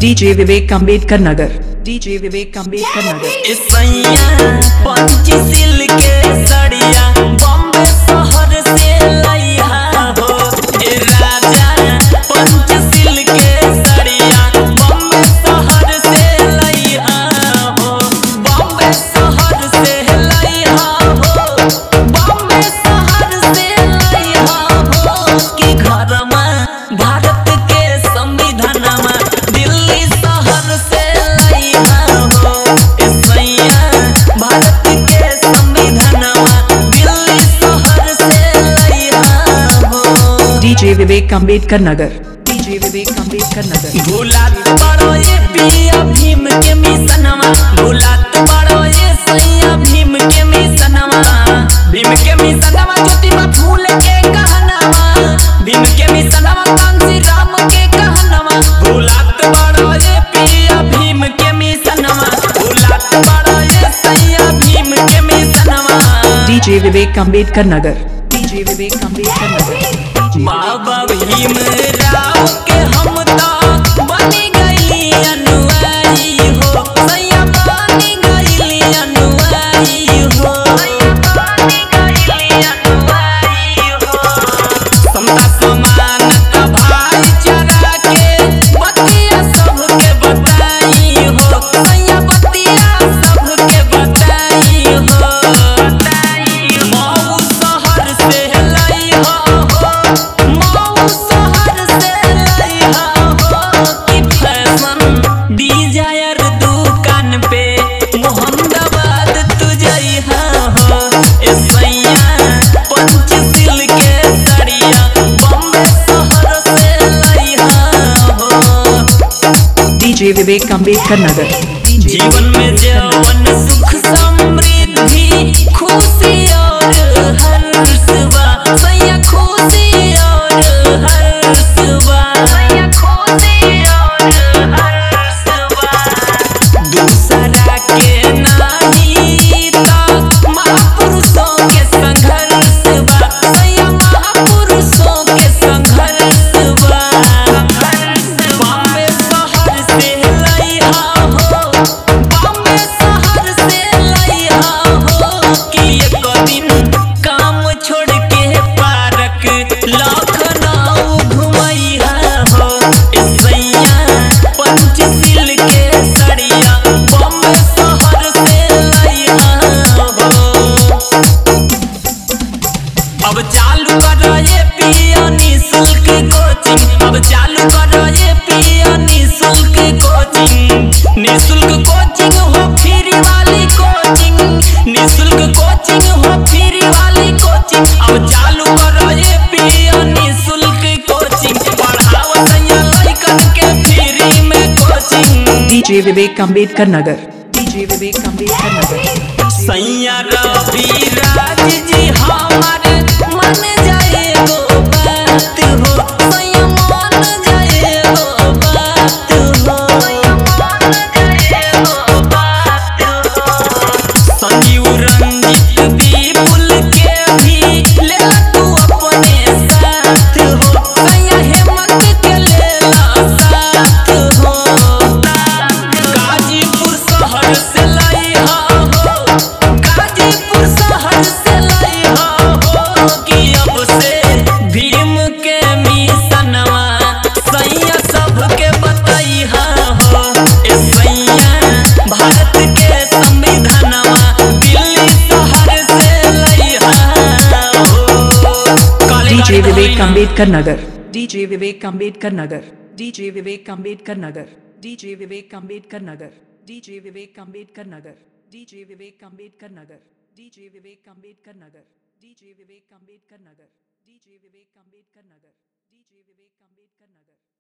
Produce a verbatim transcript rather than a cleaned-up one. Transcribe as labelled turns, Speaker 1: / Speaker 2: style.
Speaker 1: DJ विवेक Ambedkar Nagar, DJ विवेक अम्बेडकर नगर।
Speaker 2: सैया पंचशील के सड़िया बॉम्बे शहर से लइहा हो। ए राजा पंचशील के सड़िया बॉम्बे शहर से लइहा हो। बॉम्बे शहर से लइहा हो। बॉम्बे शहर से लइहा हो कि घरमा भारत के संविधानमा दिल्ली शहर से लइहा हो। ए सैया भारत के संविधानमा दिल्ली शहर से लइहा हो।
Speaker 1: डीजे विवेक अम्बेडकर नगर, डीजे विवेक अम्बेडकर नगर।
Speaker 2: भूलात बड़ो ये पिया भीम के मिशनवा। भूलात बड़ो ये सैया भीम के मिशनवा। भीम के मिशनवा ज्योतिबा फूले के कहनवा। भीम के मिशनवा कांसी राम के कहनवा। भूलात बड़ो ये पिया भीम के मिशनवा। भूलात बड़ो ये सैया भीम के मिशनवा।
Speaker 1: डीजे विवेक अम्बेडकर नगर, डीजे विवेक अम्बेडकर नगर।
Speaker 2: बाबा भीम राव के हम तो बनी गई अनुयायी हो। सैया बनी गई अनुयायी हो। बनी गई अनुयायी हो। समता समानता भाईचारा के बतिया सबके बताई हो। सैया बतिया सबके बताई हो। मऊ शहर से लइहा हो। मऊ शहर से लइहा हो कि फैशन डिजायर दुकान पे मोहम्मदाबाद तू जइहा हो। ए सैया पंचशील के सड़िया बॉम्बे शहर से लइहा हो।
Speaker 1: डीजे विवेक अम्बेडकर नगर।
Speaker 2: जीवन में जवन सुख समृद्धि खुशी और हर्ष बा। सैया खुशी और हर्ष बा। सैया खुशी और हर्ष बा। दूसरा के नाही ता महापुरुषों के संघर्ष बा। सैया महापुरुषों के संघर्ष बा। बॉम्बे शहर से लइहा हो। बॉम्बे शहर से लइहा हो कि एक दिन काम छोड़ के पार्क लखनऊ घुमैहा हो। ए सैया पंचशील के सड़िया बॉम्बे शहर से लइहा हो। अब चालू करो ये पिया निःशुल्क कोचिंग। अब चालू करो ये पिया निःशुल्क कोचिंग। निःशुल्क कोचिंग हो फ्री वाली कोचिंग। निःशुल्क कोचिंग हो फ्री वाली कोचिंग। अब चालू करो ये पिया निःशुल्क कोचिंग। पढ़ाओ सैया लइकन के फ्री में कोचिंग।
Speaker 1: डीजे विवेक अम्बेडकर नगर, डीजे विवेक अम्बेडकर नगर।
Speaker 2: सैया रवि राज जी हमारे मन जाए गो बात हो। सैया मन जाए गो बात हो। मन जाए गो बात हो। संजीव रंजित विपुल के भी ले तू अपने साथ हो। सैया हेमंत के ले ला साथ हो। गाजीपुर शहर से लइहा हो। गाजीपुर शहर से लइहा हो कि अब से भीम के मिशनवा सैया सबके बतइहा हो। ए सैया भारत के संविधानवा दिल्ली शहर से लइहा हो।
Speaker 1: डीजे विवेक अम्बेडकर नगर, डीजे विवेक अम्बेडकर नगर, डीजे विवेक अम्बेडकर नगर, डीजे विवेक अम्बेडकर नगर, डीजे विवेक अम्बेडकर नगर, डीजे विवेक अम्बेडकर नगर, डीजे विवेक अम्बेडकर नगर, डीजे विवेक अम्बेडकर नगर, डीजे विवेक अम्बेडकर नगर, डीजे विवेक अम्बेडकर नगर।